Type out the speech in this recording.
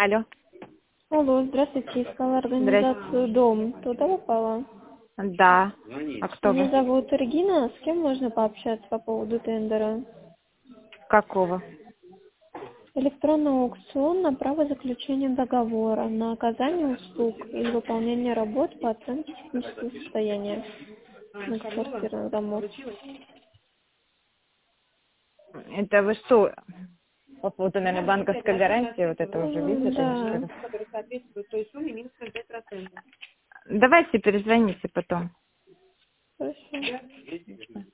Алло. Алло, здравствуйте, искала организацию «Дом». Туда попала? Да. А кто Меня вы? зовут Регина. С кем можно пообщаться по поводу тендера? Какого? Электронный аукцион на право заключения договора на оказание услуг или выполнение работ по оценке технического состояния многоквартирных домов. Это вы что? По поводу, наверное, банковской гарантии, вот это уже видели? Да. Давайте перезвоните потом. Хорошо.